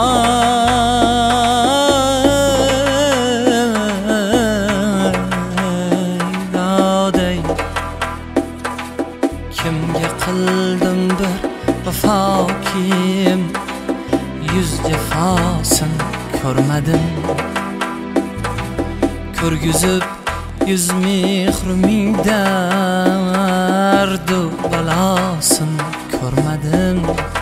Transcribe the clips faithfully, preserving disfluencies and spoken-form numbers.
Ayladay kimga qildim bir vafo kim yüz cefasin ko'rmadim ko'rgizib yüz mehriming dardu balosin ko'rmadim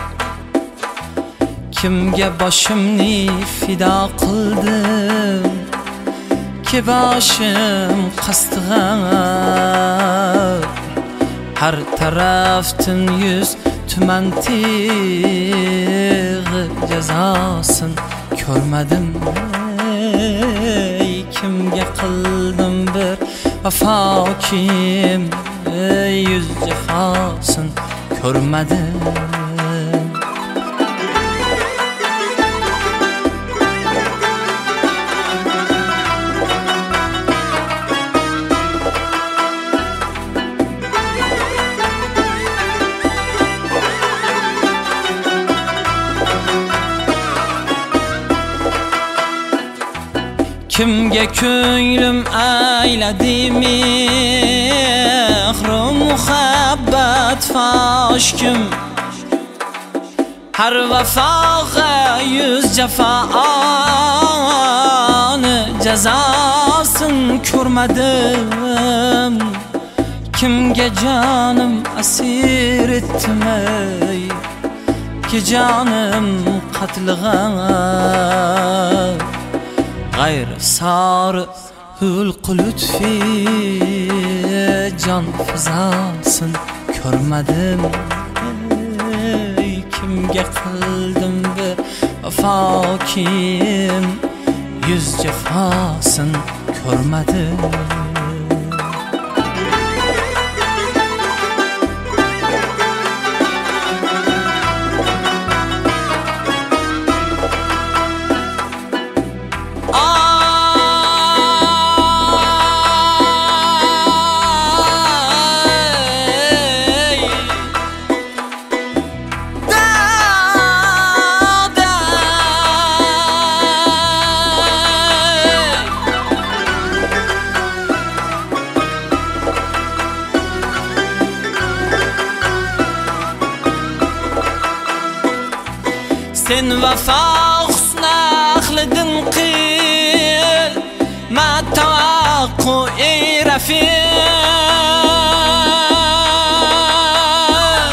kimga boshimni fido qildim ki boshim qastig'ab har tarafdan yüz tuman tig'i jazosin ko'rmadim ey kimga qildim bir vafo kim ey yüz cefasin ko'rmadim kimga ko'nglim ayladi mehru muhabbat fosh kim har vafoga yüz jafoni jazosin ko'rmadim kimga jonim asir etmay ki jonim qatlig'am g'ayr sari hulqu lutfi jon fizosin ko'rmadim ey kimga qildim bir vafo kim yüz cefasin ko'rmadim sen vafo husni ahlidan qil ma tavaqqu ey rafiq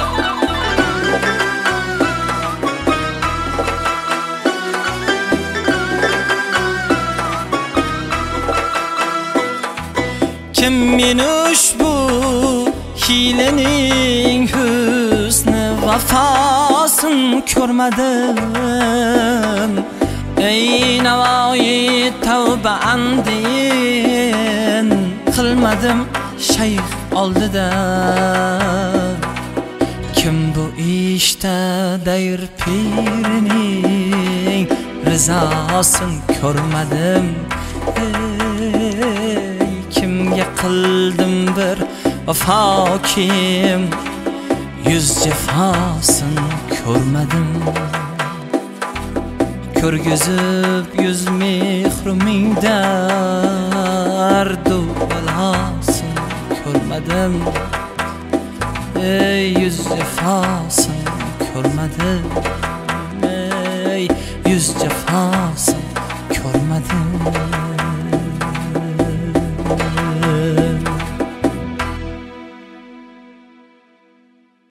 kim men ushbu hilening husni vafosin ko'rmadim ey navoiy tavba andin qilmadim shayx oldida kim bu ishda dayr pirining rizosin ko'rmadim ey kimga qildim bir vafo kim yüz cefasin ko'rmadim ko'rgizib yüz mehriming dardu balosin ko'rmadim ey yüz cefasin ko'rmadim ey yüz cefasin ko'rmadim